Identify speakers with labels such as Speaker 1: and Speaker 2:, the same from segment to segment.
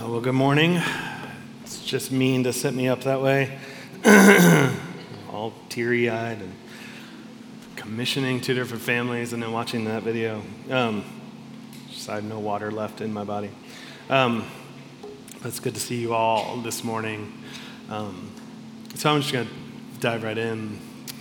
Speaker 1: Well, good morning. It's just mean to set me up that way. All teary-eyed and commissioning two different families and then watching that video. Just I have no water left in my body. It's good to see you all this morning. So I'm just going to dive right in.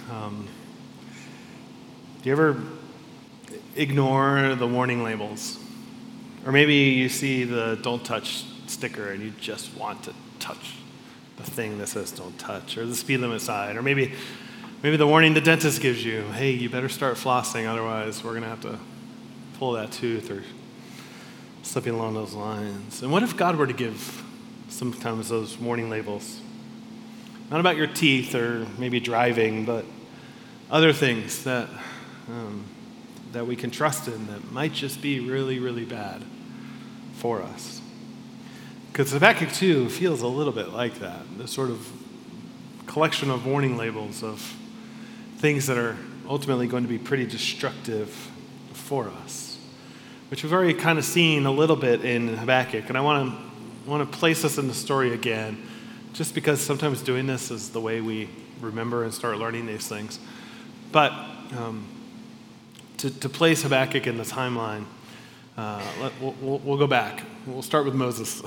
Speaker 1: Do you ever ignore the warning labels? Or maybe you see the don't touch sticker and you just want to touch the thing that says don't touch, or the speed limit sign, or maybe the warning the dentist gives you, hey, you better start flossing, otherwise we're going to have to pull that tooth, or something along those lines. And what if God were to give sometimes those warning labels? Not about your teeth or maybe driving, but other things that we can trust in that might just be really, really bad for us. Because Habakkuk 2 feels a little bit like that, the sort of collection of warning labels of things that are ultimately going to be pretty destructive for us, which we've already kind of seen a little bit in Habakkuk. And I want to place us in the story again, just because sometimes doing this is the way we remember and start learning these things. But to place Habakkuk in the timeline, we'll go back. We'll start with Moses.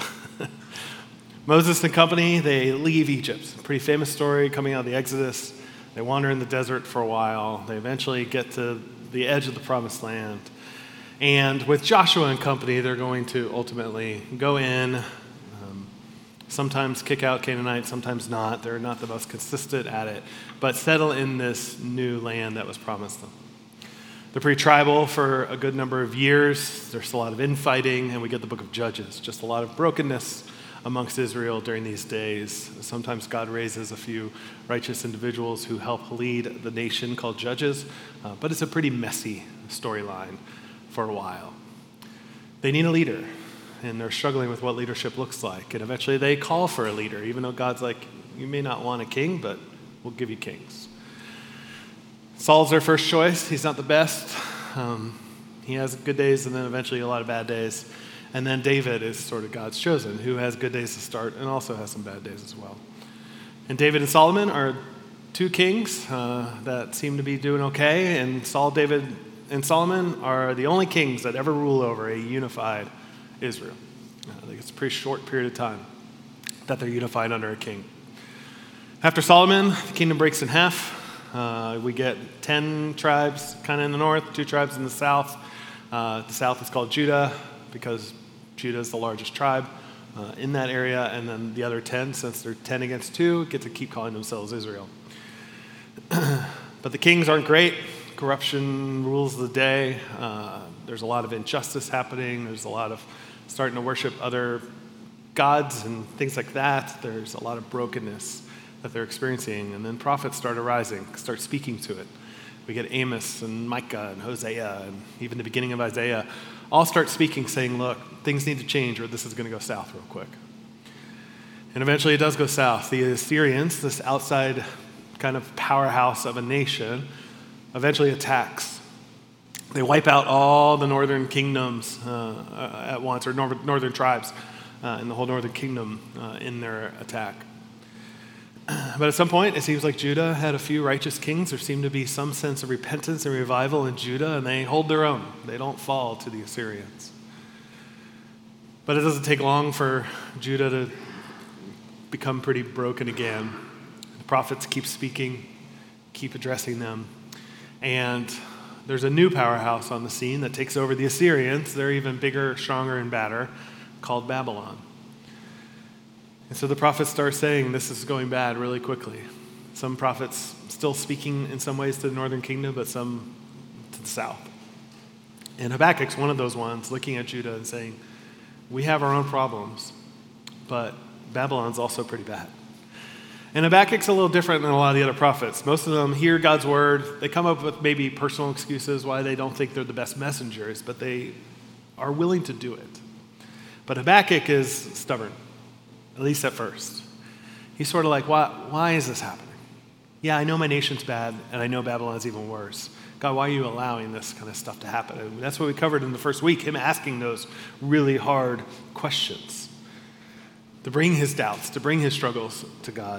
Speaker 1: Moses and company, they leave Egypt. It's a pretty famous story coming out of the Exodus. They wander in the desert for a while. They eventually get to the edge of the promised land. And with Joshua and company, they're going to ultimately go in, sometimes kick out Canaanites, sometimes not. They're not the most consistent at it, but settle in this new land that was promised them. They're pretty tribal for a good number of years. There's a lot of infighting, and we get the book of Judges, just a lot of brokenness amongst Israel during these days. Sometimes God raises a few righteous individuals who help lead the nation called judges, but it's a pretty messy storyline for a while. They need a leader, and they're struggling with what leadership looks like, and eventually they call for a leader, even though God's like, you may not want a king, but we'll give you kings. Saul's their first choice. He's not the best. He has good days and then eventually a lot of bad days. And then David is sort of God's chosen, who has good days to start and also has some bad days as well. And David and Solomon are two kings that seem to be doing okay. And Saul, David, and Solomon are the only kings that ever rule over a unified Israel. I think it's a pretty short period of time that they're unified under a king. After Solomon, the kingdom breaks in half. We get 10 tribes kind of in the north, 2 tribes in the south. The south is called Judah because Judah is the largest tribe in that area. And then the other 10, since they're 10 against 2, get to keep calling themselves Israel. But the kings aren't great. Corruption rules the day. There's a lot of injustice happening. There's a lot of starting to worship other gods and things like that. There's a lot of brokenness that they're experiencing, and then prophets start arising, start speaking to it. We get Amos and Micah and Hosea and even the beginning of Isaiah all start speaking, saying, look, things need to change or this is going to go south real quick. And eventually it does go south. The Assyrians, this outside kind of powerhouse of a nation, eventually attacks. They wipe out all the northern kingdoms at once, or northern tribes in the whole northern kingdom in their attack. But at some point, it seems like Judah had a few righteous kings. There seemed to be some sense of repentance and revival in Judah, and they hold their own. They don't fall to the Assyrians. But it doesn't take long for Judah to become pretty broken again. The prophets keep speaking, keep addressing them. And there's a new powerhouse on the scene that takes over the Assyrians. They're even bigger, stronger, and badder, called Babylon. And so the prophets start saying this is going bad really quickly. Some prophets still speaking in some ways to the northern kingdom, but some to the south. And Habakkuk's one of those ones looking at Judah and saying, we have our own problems, but Babylon's also pretty bad. And Habakkuk's a little different than a lot of the other prophets. Most of them hear God's word. They come up with maybe personal excuses why they don't think they're the best messengers, but they are willing to do it. But Habakkuk is stubborn. At least at first. He's sort of like, why is this happening? Yeah, I know my nation's bad, and I know Babylon's even worse. God, why are you allowing this kind of stuff to happen? And that's what we covered in the first week, him asking those really hard questions. to bring his doubts, to bring his struggles to God.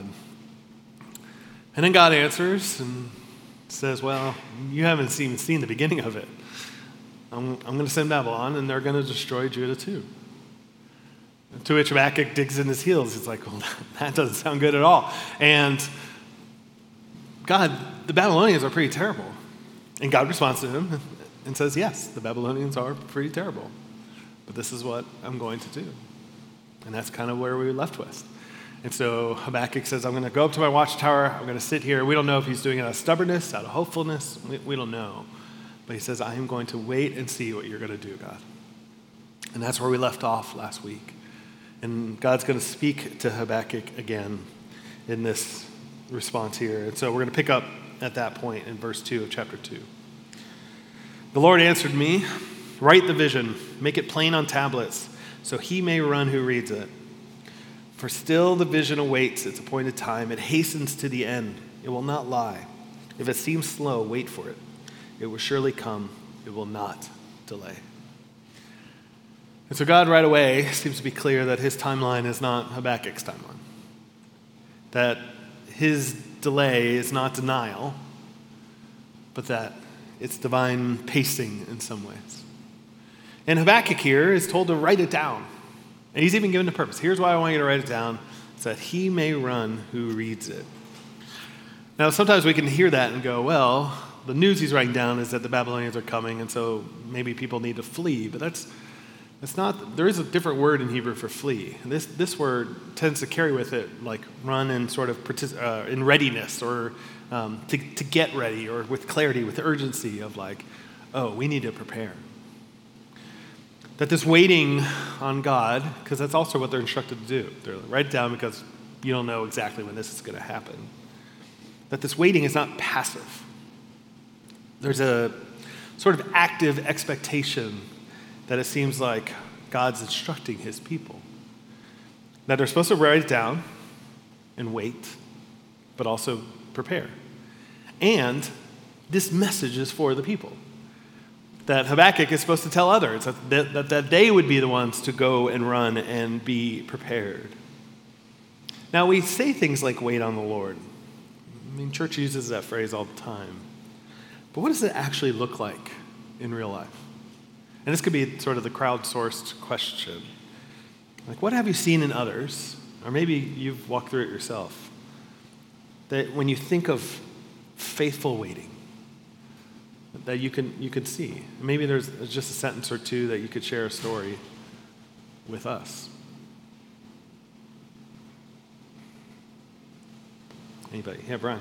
Speaker 1: And then God answers and says, well, you haven't even seen the beginning of it. I'm going to send Babylon, and they're going to destroy Judah too. To which Habakkuk digs in his heels. He's like, well, that doesn't sound good at all. And God, the Babylonians are pretty terrible. And God responds to him and says, yes, the Babylonians are pretty terrible. But this is what I'm going to do. And that's kind of where we left with. And so Habakkuk says, I'm going to go up to my watchtower. I'm going to sit here. We don't know if he's doing it out of stubbornness, out of hopefulness. We don't know. But he says, I am going to wait and see what you're going to do, God. And that's where we left off last week. And God's going to speak to Habakkuk again in this response here. And so we're going to pick up at that point in verse 2 of chapter 2. The Lord answered me, write the vision, make it plain on tablets, so he may run who reads it. For still the vision awaits its appointed time. It hastens to the end. It will not lie. If it seems slow, wait for it. It will surely come. It will not delay. And so God right away seems to be clear that his timeline is not Habakkuk's timeline. That his delay is not denial, but that it's divine pacing in some ways. And Habakkuk here is told to write it down. And he's even given the purpose. Here's why I want you to write it down, so that he may run who reads it. Now, sometimes we can hear that and go, well, the news he's writing down is that the Babylonians are coming, and so maybe people need to flee. But that's not, there is a different word in Hebrew for flee. And this word tends to carry with it like run and sort of in readiness, or to get ready, or with clarity, with urgency of like, oh, we need to prepare. That this waiting on God, because that's also what they're instructed to do. They're like, write it down because you don't know exactly when this is going to happen. That this waiting is not passive. There's a sort of active expectation that it seems like God's instructing his people. That they're supposed to write it down and wait, but also prepare. And this message is for the people. That Habakkuk is supposed to tell others, that they would be the ones to go and run and be prepared. Now, we say things like wait on the Lord. I mean, church uses that phrase all the time. But what does it actually look like in real life? And this could be sort of the crowdsourced question. Like, what have you seen in others? Or maybe you've walked through it yourself. That when you think of faithful waiting, that you could see. Maybe there's just a sentence or two that you could share a story with us. Anybody? Yeah, Brian.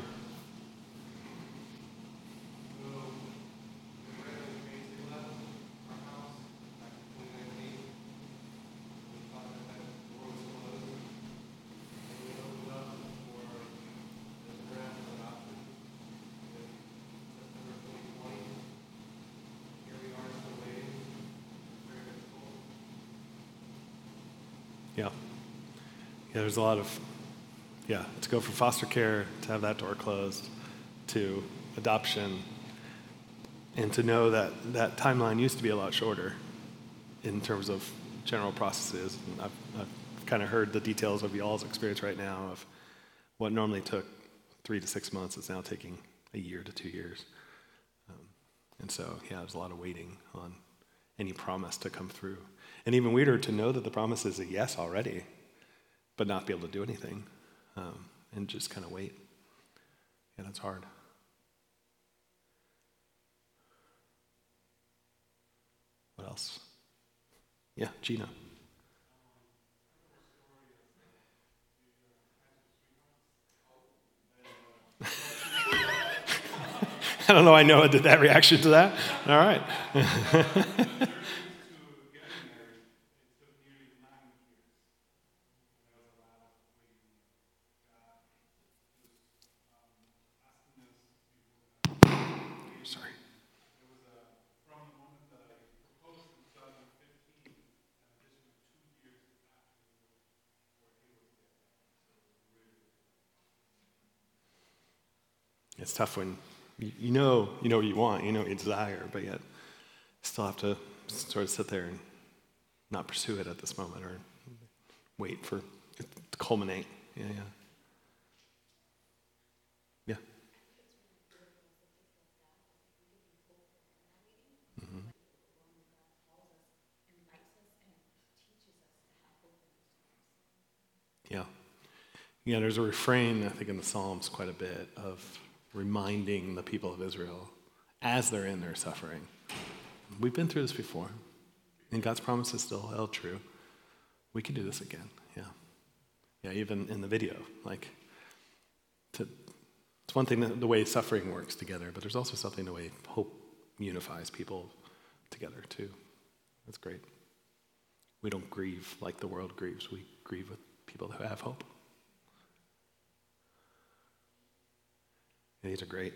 Speaker 1: Yeah, there's a lot of, to go from foster care, to have that door closed, to adoption, and to know that that timeline used to be a lot shorter in terms of general processes. And I've kind of heard the details of y'all's experience right now of what normally took 3 to 6 months is now taking a year to 2 years. And so, there's a lot of waiting on any promise to come through. And even weirder to know that the promise is a yes already, but not be able to do anything, and just kind of wait. Yeah, that's hard. What else? Yeah, Gina. I don't know, I know I did that reaction to that. All right. It's tough when you know what you want, you know what you desire, but yet still have to sort of sit there and not pursue it at this moment, or wait for culminate. Yeah. Yeah. Yeah, there's a refrain, I think, in the Psalms quite a bit of reminding the people of Israel as they're in their suffering. We've been through this before, and God's promise is still held true. We can do this again, yeah. Yeah, even in the video, it's one thing the way suffering works together, but there's also something the way hope unifies people together too. That's great. We don't grieve like the world grieves. We grieve with people who have hope. Yeah, these are great.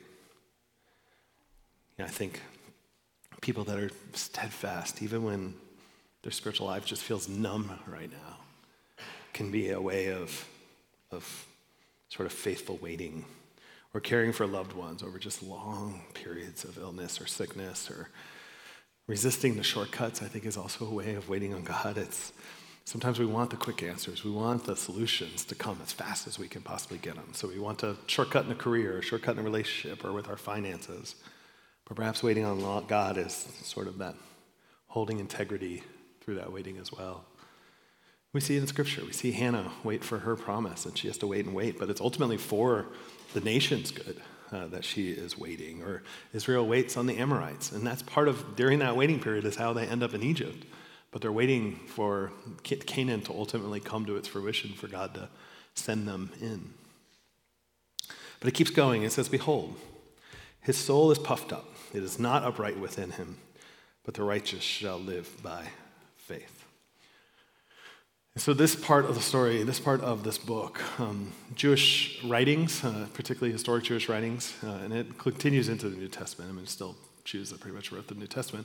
Speaker 1: Yeah, I think people that are steadfast, even when their spiritual life just feels numb right now, can be a way of sort of faithful waiting or caring for loved ones over just long periods of illness or sickness, or resisting the shortcuts, I think, is also a way of waiting on God. Sometimes we want the quick answers. We want the solutions to come as fast as we can possibly get them. So we want a shortcut in a career, a shortcut in a relationship, or with our finances. But perhaps waiting on God is sort of that holding integrity through that waiting as well. We see it in Scripture. We see Hannah wait for her promise, and she has to wait and wait. But it's ultimately for the nation's good that she is waiting. Or Israel waits on the Amorites. And that's part of, during that waiting period, is how they end up in Egypt. But they're waiting for Canaan to ultimately come to its fruition, for God to send them in. But it keeps going. It says, behold, his soul is puffed up. It is not upright within him, but the righteous shall live by faith. And so this part of the story, this part of this book, Jewish writings, particularly historic Jewish writings, and it continues into the New Testament. I mean, still Jews that pretty much wrote the New Testament,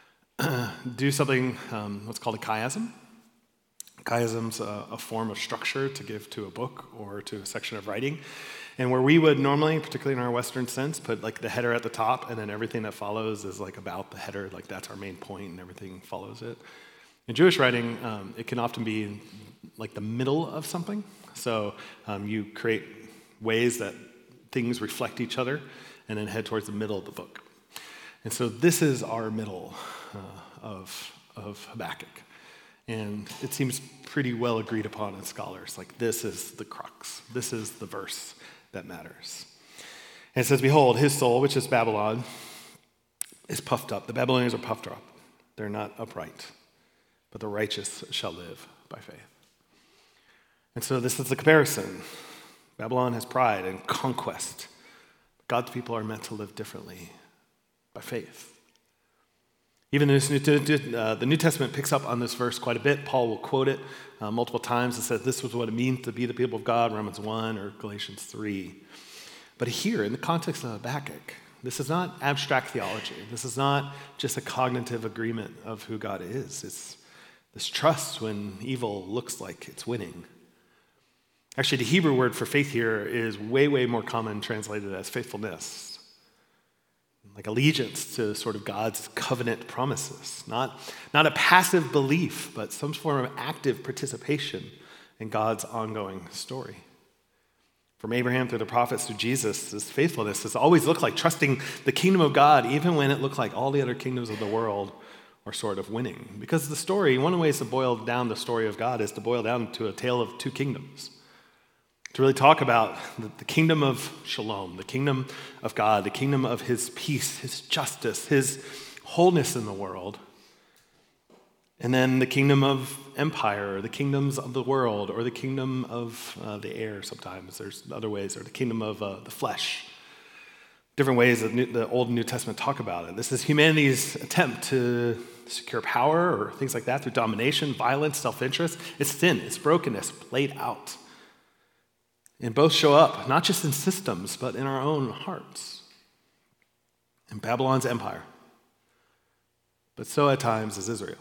Speaker 1: do something, what's called a chiasm. Chiasm's a form of structure to give to a book or to a section of writing. And where we would normally, particularly in our Western sense, put like the header at the top, and then everything that follows is like about the header, like that's our main point, and everything follows it. In Jewish writing, it can often be like the middle of something. So you create ways that things reflect each other and then head towards the middle of the book. And so this is our middle of Habakkuk. And it seems pretty well agreed upon as scholars. Like, this is the crux. This is the verse that matters. And it says, behold, his soul, which is Babylon, is puffed up. The Babylonians are puffed up. They're not upright. But the righteous shall live by faith. And so this is the comparison. Babylon has pride and conquest. God's people are meant to live differently by faith. Even the New Testament picks up on this verse quite a bit. Paul will quote it multiple times and says this was what it means to be the people of God, Romans 1 or Galatians 3. But here, in the context of Habakkuk, this is not abstract theology. This is not just a cognitive agreement of who God is. It's this trust when evil looks like it's winning. Actually, the Hebrew word for faith here is way, way more common translated as faithfulness. Like allegiance to sort of God's covenant promises. Not a passive belief, but some form of active participation in God's ongoing story. From Abraham through the prophets to Jesus, this faithfulness has always looked like trusting the kingdom of God, even when it looked like all the other kingdoms of the world are sort of winning. Because the story, one of the ways to boil down the story of God is to boil down to a tale of two kingdoms. To really talk about the kingdom of shalom, the kingdom of God, the kingdom of his peace, his justice, his wholeness in the world. And then the kingdom of empire, or the kingdoms of the world, or the kingdom of the air sometimes. There's other ways, or the kingdom of the flesh. Different ways that the Old and New Testament talk about it. This is humanity's attempt to secure power or things like that through domination, violence, self-interest. It's sin, it's brokenness played out. And both show up, not just in systems, but in our own hearts. In Babylon's empire. But so at times is Israel.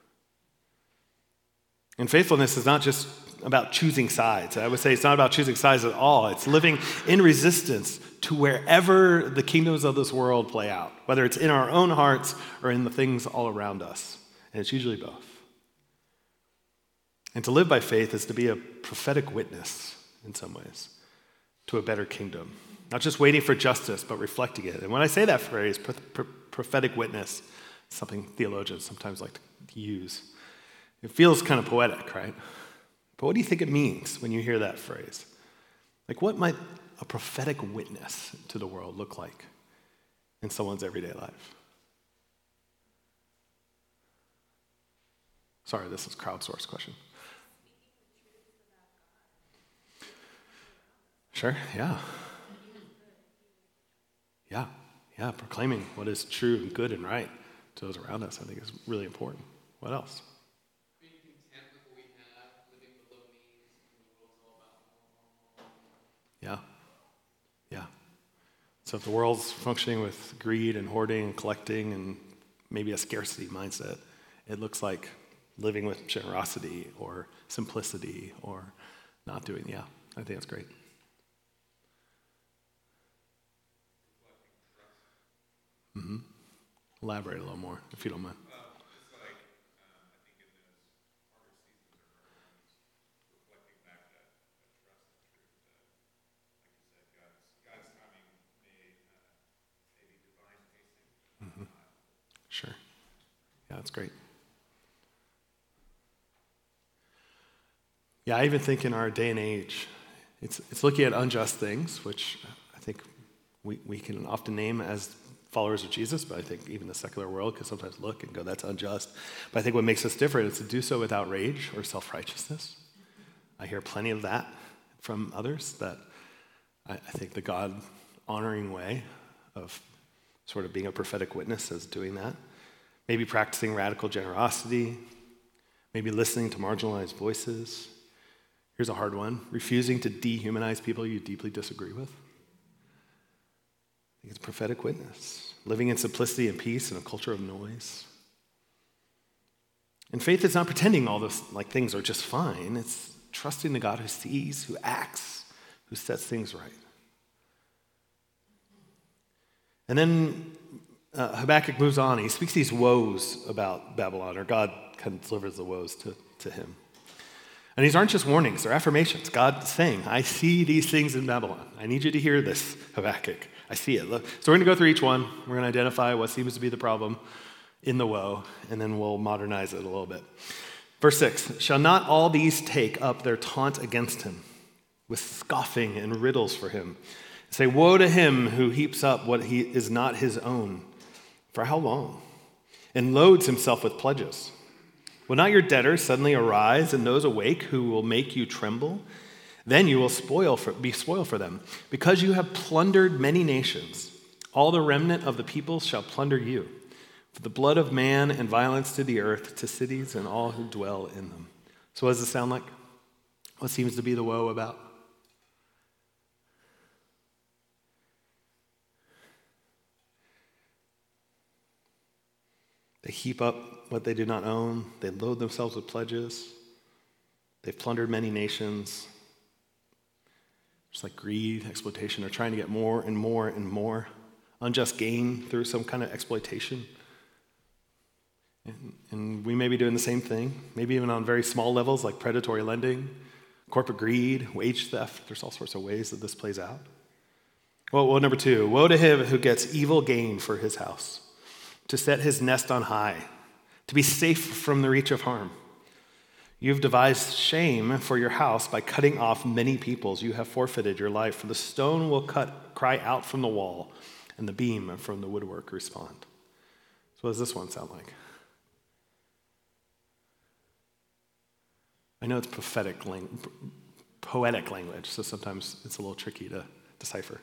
Speaker 1: And faithfulness is not just about choosing sides. I would say it's not about choosing sides at all. It's living in resistance to wherever the kingdoms of this world play out, whether it's in our own hearts or in the things all around us. And it's usually both. And to live by faith is to be a prophetic witness in some ways to a better kingdom. Not just waiting for justice, but reflecting it. And when I say that phrase, prophetic witness, something theologians sometimes like to use, it feels kind of poetic, right? But what do you think it means when you hear that phrase? Like, what might a prophetic witness to the world look like in someone's everyday life? Sorry, this is a crowdsourced question. Sure, yeah. Yeah, proclaiming what is true and good and right to those around us, I think is really important. What else?
Speaker 2: Being content with what we have, living below means, when the world's all about
Speaker 1: Yeah. So if the world's functioning with greed and hoarding and collecting and maybe a scarcity mindset, it looks like living with generosity or simplicity or not doing, I think that's great. Mm-hmm. Elaborate a little more, if you don't mind.
Speaker 3: Just like, I think in those harder seasons or harder moments, reflecting back that trust and truth that, like you said, God's timing may be divine pacing.
Speaker 1: Mm-hmm. Sure. Yeah, that's great. Yeah, I even think in our day and age, it's looking at unjust things, which I think we can often name as followers of Jesus, but I think even the secular world can sometimes look and go, that's unjust. But I think what makes us different is to do so without rage or self-righteousness. I hear plenty of that from others, that I think the God-honoring way of sort of being a prophetic witness is doing that. Maybe practicing radical generosity, maybe listening to marginalized voices. Here's a hard one: refusing to dehumanize people you deeply disagree with. I think it's a prophetic witness. Living in simplicity and peace in a culture of noise. And faith is not pretending all those things are just fine. It's trusting the God who sees, who acts, who sets things right. And then Habakkuk moves on. He speaks these woes about Babylon, or God kind of delivers the woes to him. And these aren't just warnings, they're affirmations. God's saying, I see these things in Babylon. I need you to hear this, Habakkuk. I see it. Look. So we're going to go through each one. We're going to identify what seems to be the problem in the woe, and then we'll modernize it a little bit. Verse 6, shall not all these take up their taunt against him, with scoffing and riddles for him? Say, woe to him who heaps up what he is not his own. For how long? And loads himself with pledges. Will not your debtors suddenly arise and those awake who will make you tremble? Then you will be spoiled for them. Because you have plundered many nations, all the remnant of the peoples shall plunder you. For the blood of man and violence to the earth, to cities and all who dwell in them. So what does it sound like? What seems to be the woe about? They heap up what they do not own. They load themselves with pledges. They've plundered many nations. Just like greed, exploitation. They're trying to get more and more and more. Unjust gain through some kind of exploitation. And we may be doing the same thing, maybe even on very small levels like predatory lending, corporate greed, wage theft. There's all sorts of ways that this plays out. Well, number 2, woe to him who gets evil gain for his house, to set his nest on high, to be safe from the reach of harm. You've devised shame for your house by cutting off many peoples. You have forfeited your life, for the stone will cry out from the wall, and the beam from the woodwork respond. So what does this one sound like? I know it's poetic language, so sometimes it's a little tricky to decipher.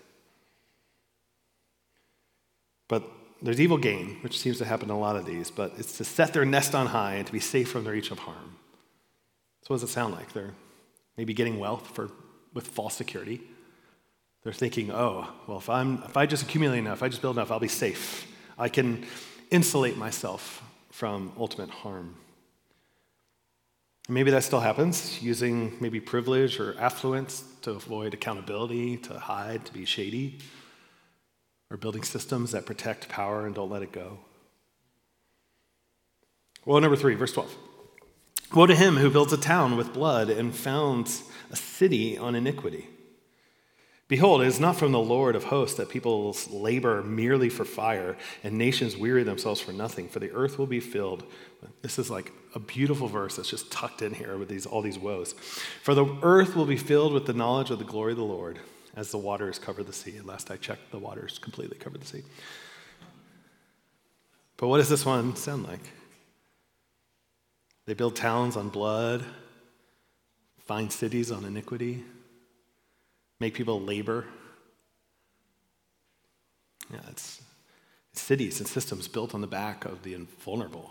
Speaker 1: But there's evil gain, which seems to happen in a lot of these, but it's to set their nest on high and to be safe from the reach of harm. So what does it sound like? They're maybe getting wealth with false security. They're thinking, oh, well, if I just accumulate enough, if I just build enough, I'll be safe. I can insulate myself from ultimate harm. And maybe that still happens, using maybe privilege or affluence to avoid accountability, to hide, to be shady, or building systems that protect power and don't let it go. Well, number 3, verse 12. Woe to him who builds a town with blood and founds a city on iniquity. Behold, it is not from the Lord of hosts that peoples labor merely for fire, and nations weary themselves for nothing, for the earth will be filled. This is like a beautiful verse that's just tucked in here with all these woes. For the earth will be filled with the knowledge of the glory of the Lord, as the waters cover the sea. And last I checked, the waters completely covered the sea. But what does this one sound like? They build towns on blood, find cities on iniquity, make people labor. Yeah, it's cities and systems built on the back of the vulnerable.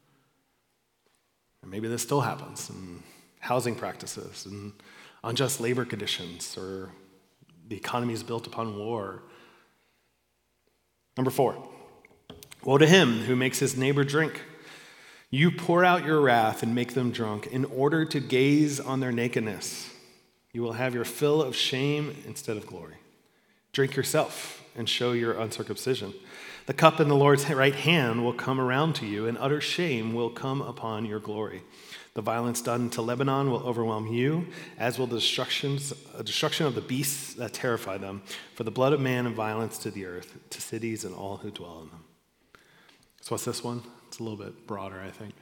Speaker 1: And maybe this still happens in housing practices and unjust labor conditions, or the economy is built upon war. Number 4, woe to him who makes his neighbor drink. You pour out your wrath and make them drunk in order to gaze on their nakedness. You will have your fill of shame instead of glory. Drink yourself and show your uncircumcision. The cup in the Lord's right hand will come around to you, and utter shame will come upon your glory. The violence done to Lebanon will overwhelm you, as will the destruction of the beasts that terrify them. For the blood of man and violence to the earth, to cities and all who dwell in them. So what's this one? It's a little bit broader, I think.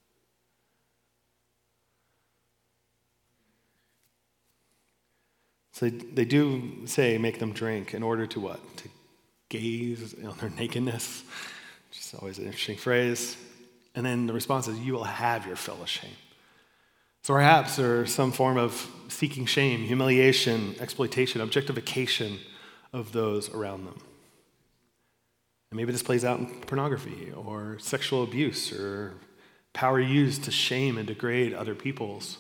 Speaker 1: So they do say make them drink in order to what? To gaze on their nakedness, which is always an interesting phrase. And then the response is, you will have your fill of shame. So perhaps there's some form of seeking shame, humiliation, exploitation, objectification of those around them. And maybe this plays out in pornography or sexual abuse or power used to shame and degrade other peoples.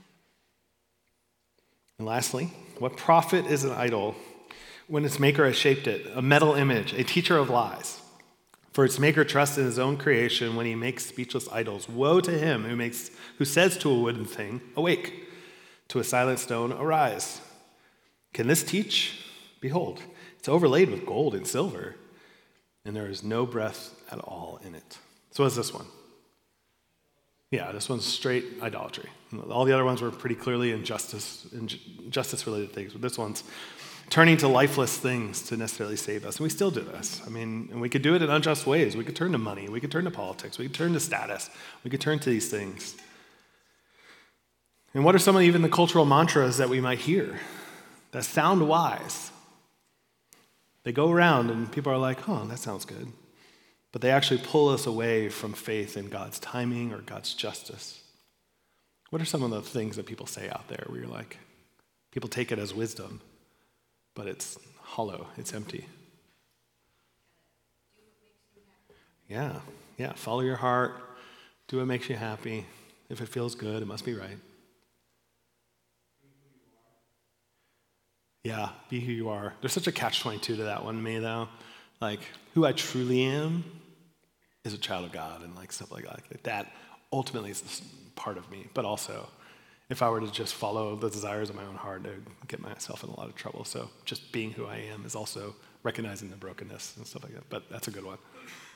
Speaker 1: And lastly, what profit is an idol when its maker has shaped it, a metal image, a teacher of lies? For its maker trusts in his own creation when he makes speechless idols. Woe to him who says to a wooden thing, awake, to a silent stone, arise. Can this teach? Behold, it's overlaid with gold and silver, and there is no breath at all in it. So what is this one? Yeah, this one's straight idolatry. All the other ones were pretty clearly justice-related things, but this one's turning to lifeless things to necessarily save us. And we still do this. I mean, and we could do it in unjust ways. We could turn to money. We could turn to politics. We could turn to status. We could turn to these things. And what are some of even the cultural mantras that we might hear that sound wise? They go around and people are like, oh, that sounds good. But they actually pull us away from faith in God's timing or God's justice. What are some of the things that people say out there where you're like, people take it as wisdom, but it's hollow, it's empty? Yeah, follow your heart, do what makes you happy. If it feels good, it must be right. Yeah, be who you are. There's such a catch-22 to that one to me, though. Like, who I truly am is a child of God, and like stuff like that. Like that ultimately is part of me. But also, if I were to just follow the desires of my own heart, I would get myself in a lot of trouble. So just being who I am is also recognizing the brokenness and stuff like that. But that's a good one.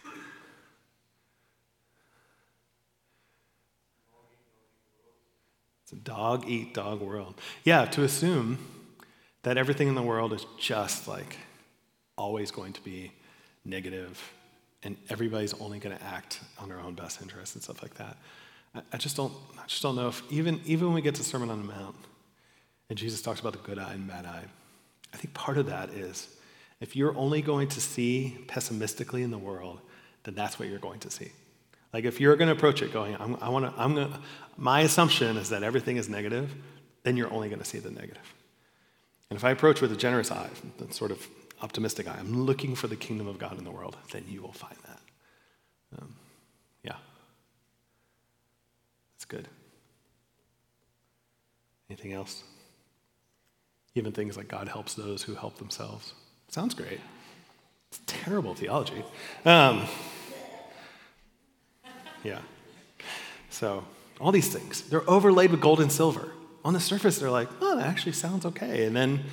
Speaker 1: It's a dog-eat-dog world. Yeah, to assume that everything in the world is just like always going to be negative and everybody's only going to act on their own best interests and stuff like that. I just don't know if even when we get to Sermon on the Mount and Jesus talks about the good eye and bad eye, I think part of that is if you're only going to see pessimistically in the world, then that's what you're going to see. Like if you're going to approach it going, my assumption is that everything is negative, then you're only going to see the negative. And if I approach with a generous eye, that sort of optimistic eye, I'm looking for the kingdom of God in the world, then you will find that. Yeah. That's good. Anything else? Even things like God helps those who help themselves. Sounds great. It's terrible theology. Yeah. So all these things, they're overlaid with gold and silver. On the surface, they're like, oh, that actually sounds okay. And then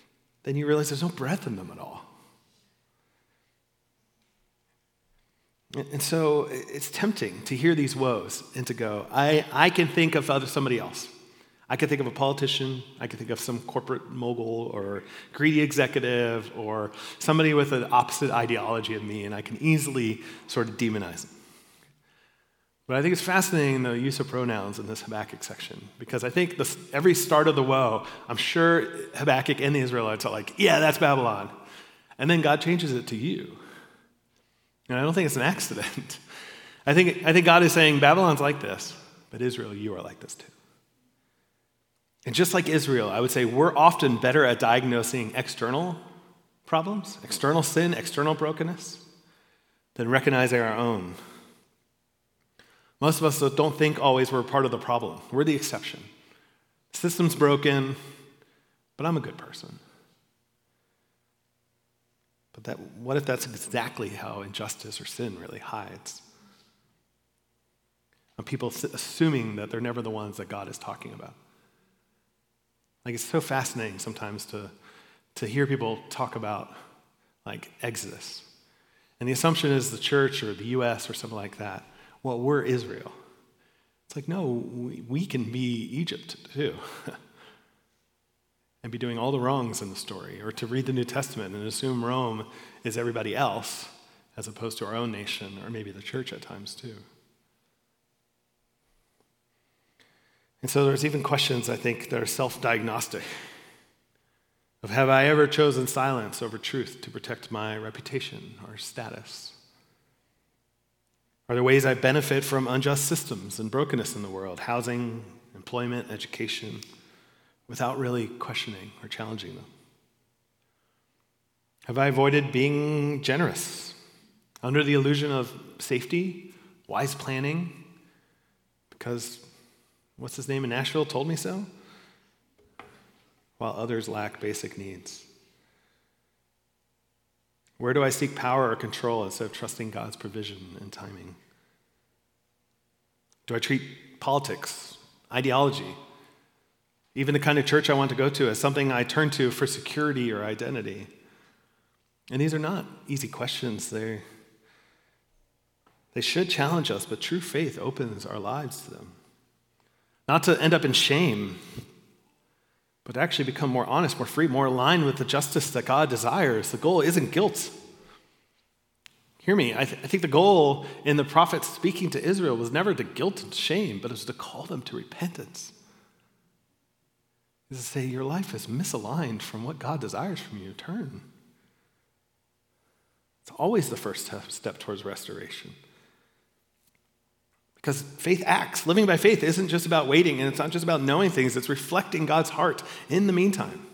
Speaker 1: you realize there's no breath in them at all. And so it's tempting to hear these woes and to go, I can think of somebody else. I can think of a politician. I can think of some corporate mogul or greedy executive or somebody with an opposite ideology of me, and I can easily sort of demonize them. But I think it's fascinating, the use of pronouns in this Habakkuk section, because I think every start of the woe, I'm sure Habakkuk and the Israelites are like, yeah, that's Babylon. And then God changes it to you. And I don't think it's an accident. I think God is saying, Babylon's like this, but Israel, you are like this too. And just like Israel, I would say we're often better at diagnosing external problems, external sin, external brokenness, than recognizing our own. Most of us don't think always we're part of the problem. We're the exception. The system's broken, but I'm a good person. But what if that's exactly how injustice or sin really hides? And people assuming that they're never the ones that God is talking about. Like, it's so fascinating sometimes to hear people talk about, like, Exodus. And the assumption is the church or the U.S. or something like that, well, we're Israel. It's like, no, we can be Egypt too. And be doing all the wrongs in the story, or to read the New Testament and assume Rome is everybody else as opposed to our own nation, or maybe the church at times too. And so there's even questions, I think, that are self-diagnostic of, have I ever chosen silence over truth to protect my reputation or status? Are there ways I benefit from unjust systems and brokenness in the world, housing, employment, education, without really questioning or challenging them? Have I avoided being generous under the illusion of safety, wise planning, because what's his name in Nashville told me so, while others lack basic needs? Where do I seek power or control instead of trusting God's provision and timing? Do I treat politics, ideology, even the kind of church I want to go to, as something I turn to for security or identity? And these are not easy questions. They should challenge us, but true faith opens our lives to them. Not to end up in shame, but to actually become more honest, more free, more aligned with the justice that God desires. The goal isn't guilt. Hear me, I think the goal in the prophets speaking to Israel was never to guilt and shame, but it was to call them to repentance. Is to say, your life is misaligned from what God desires from you. Turn. It's always the first step towards restoration. Because faith acts. Living by faith isn't just about waiting, and it's not just about knowing things. It's reflecting God's heart in the meantime.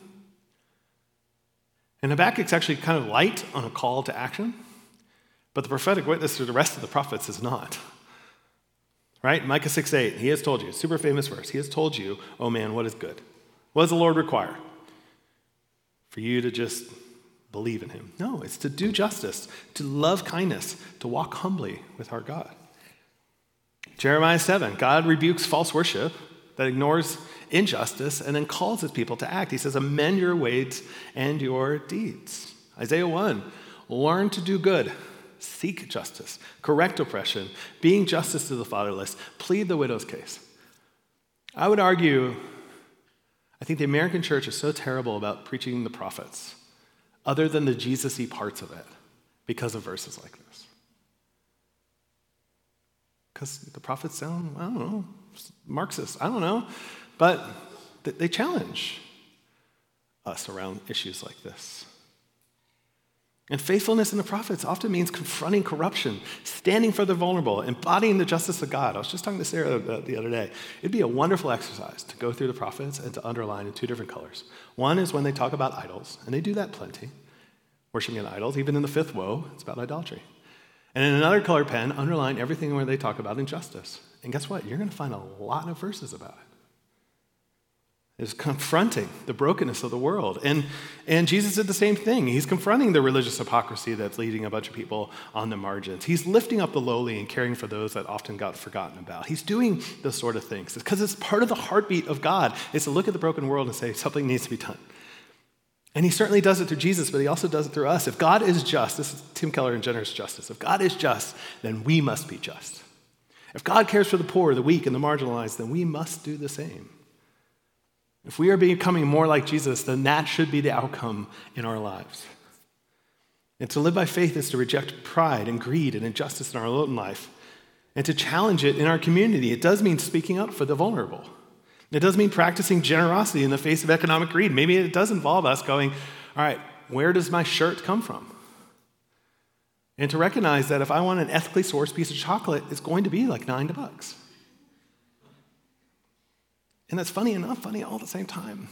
Speaker 1: And Habakkuk's actually kind of light on a call to action, but the prophetic witness to the rest of the prophets is not. Right? Micah 6:8, he has told you, super famous verse, he has told you, oh man, what is good? What does the Lord require? For you to just believe in him. No, it's to do justice, to love kindness, to walk humbly with our God. Jeremiah 7, God rebukes false worship that ignores injustice and then calls his people to act. He says, amend your ways and your deeds. Isaiah 1, learn to do good, seek justice, correct oppression, being justice to the fatherless, plead the widow's case. I would argue, I think the American church is so terrible about preaching the prophets, other than the Jesus-y parts of it, because of verses like this. Because the prophets sound, I don't know, Marxist, I don't know, but they challenge us around issues like this. And faithfulness in the prophets often means confronting corruption, standing for the vulnerable, embodying the justice of God. I was just talking to Sarah the other day. It'd be a wonderful exercise to go through the prophets and to underline in two different colors. One is when they talk about idols, and they do that plenty, worshiping idols. Even in the fifth woe, it's about idolatry. And in another color pen, underline everything where they talk about injustice. And guess what? You're going to find a lot of verses about it. It's confronting the brokenness of the world. And Jesus did the same thing. He's confronting the religious hypocrisy that's leading a bunch of people on the margins. He's lifting up the lowly and caring for those that often got forgotten about. He's doing those sort of things because it's part of the heartbeat of God. It's to look at the broken world and say, something needs to be done. And he certainly does it through Jesus, but he also does it through us. If God is just, this is Tim Keller in Generous Justice, if God is just, then we must be just. If God cares for the poor, the weak, and the marginalized, then we must do the same. If we are becoming more like Jesus, then that should be the outcome in our lives. And to live by faith is to reject pride and greed and injustice in our own life and to challenge it in our community. It does mean speaking up for the vulnerable. It does mean practicing generosity in the face of economic greed. Maybe it does involve us going, all right, where does my shirt come from? And to recognize that if I want an ethically sourced piece of chocolate, it's going to be like $9. And that's funny enough, funny all at the same time.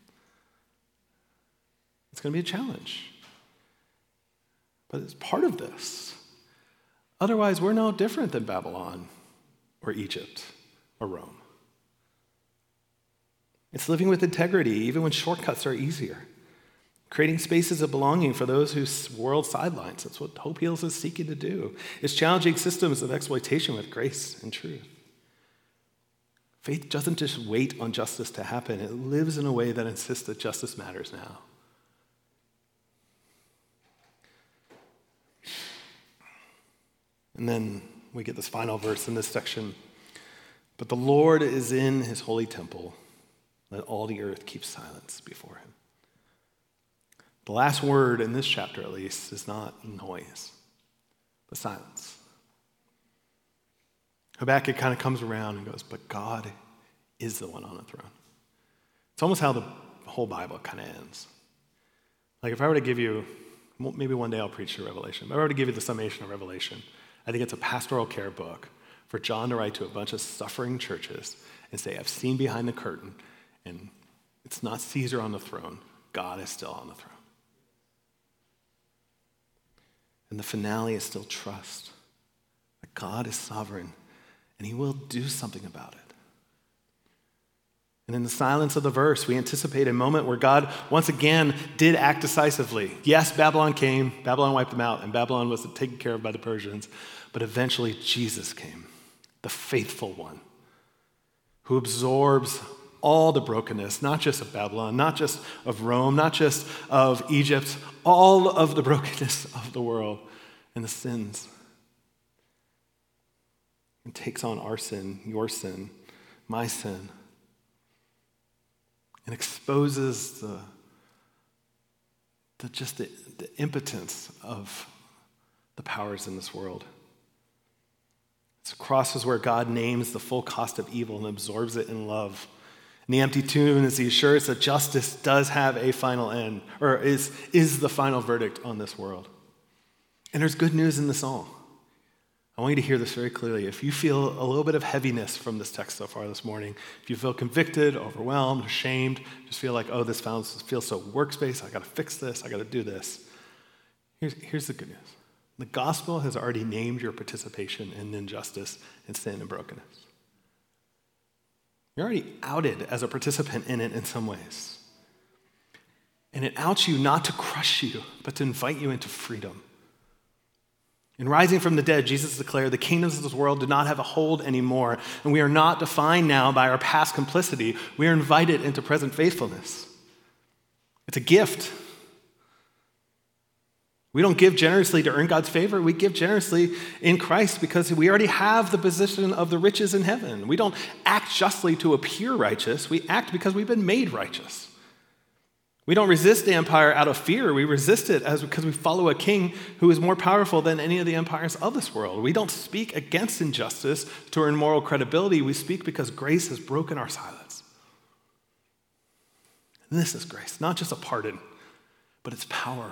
Speaker 1: It's going to be a challenge. But it's part of this. Otherwise, we're no different than Babylon or Egypt or Rome. It's living with integrity, even when shortcuts are easier. Creating spaces of belonging for those whose world sidelines. That's what Hope Heals is seeking to do. It's challenging systems of exploitation with grace and truth. Faith doesn't just wait on justice to happen. It lives in a way that insists that justice matters now. And then we get this final verse in this section. But the Lord is in his holy temple. Let all the earth keep silence before him. The last word in this chapter, at least, is not noise, but silence. Habakkuk kind of comes around and goes, but God is the one on the throne. It's almost how the whole Bible kind of ends. Like if I were to give you, maybe one day I'll preach the Revelation, but if I were to give you the summation of Revelation, I think it's a pastoral care book for John to write to a bunch of suffering churches and say, I've seen behind the curtain, and it's not Caesar on the throne. God is still on the throne. And the finale is still trust that God is sovereign and he will do something about it. And in the silence of the verse, we anticipate a moment where God once again did act decisively. Yes, Babylon came, Babylon wiped them out, and Babylon was taken care of by the Persians. But eventually Jesus came, the faithful one, who absorbs all the brokenness, not just of Babylon, not just of Rome, not just of Egypt, all of the brokenness of the world and the sins. And takes on our sin, your sin, my sin, and exposes the impotence of the powers in this world. It's a cross is where God names the full cost of evil and absorbs it in love. And the empty tomb is the assurance that justice does have a final end, or is the final verdict on this world. And there's good news in this all. I want you to hear this very clearly. If you feel a little bit of heaviness from this text so far this morning, if you feel convicted, overwhelmed, ashamed, just feel like, oh, this feels so workspace, I got to fix this, I got to do this. Here's the good news. The gospel has already named your participation in injustice and sin and brokenness. You're already outed as a participant in it in some ways. And it outs you not to crush you, but to invite you into freedom. In rising from the dead, Jesus declared, the kingdoms of this world do not have a hold anymore, and we are not defined now by our past complicity. We are invited into present faithfulness. It's a gift. We don't give generously to earn God's favor. We give generously in Christ because we already have the position of the riches in heaven. We don't act justly to appear righteous. We act because we've been made righteous. We don't resist the empire out of fear. We resist it because we follow a king who is more powerful than any of the empires of this world. We don't speak against injustice to earn moral credibility. We speak because grace has broken our silence. And this is grace, not just a pardon, but it's power.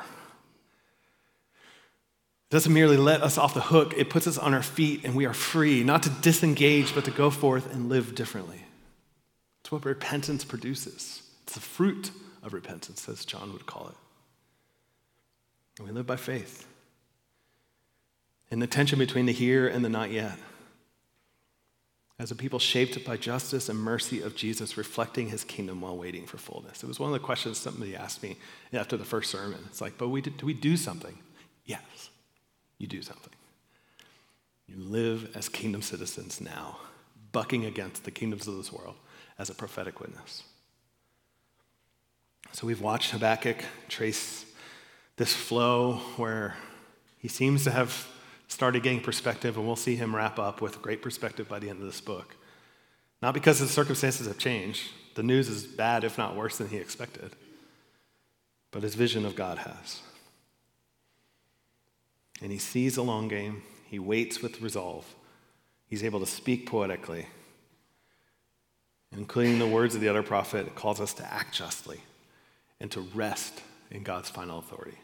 Speaker 1: It doesn't merely let us off the hook. It puts us on our feet and we are free, not to disengage, but to go forth and live differently. It's what repentance produces. It's the fruit of repentance, as John would call it. And we live by faith. In the tension between the here and the not yet. As a people shaped by justice and mercy of Jesus, reflecting his kingdom while waiting for fullness. It was one of the questions somebody asked me after the first sermon. It's like, but do we do something? Yes, you do something. You live as kingdom citizens now, bucking against the kingdoms of this world as a prophetic witness. So we've watched Habakkuk trace this flow where he seems to have started getting perspective, and we'll see him wrap up with great perspective by the end of this book. Not because his circumstances have changed. The news is bad, if not worse than he expected. But his vision of God has. And he sees the long game. He waits with resolve. He's able to speak poetically. Including the words of the other prophet, it calls us to act justly and to rest in God's final authority.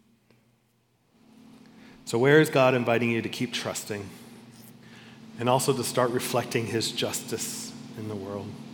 Speaker 1: So where is God inviting you to keep trusting and also to start reflecting his justice in the world?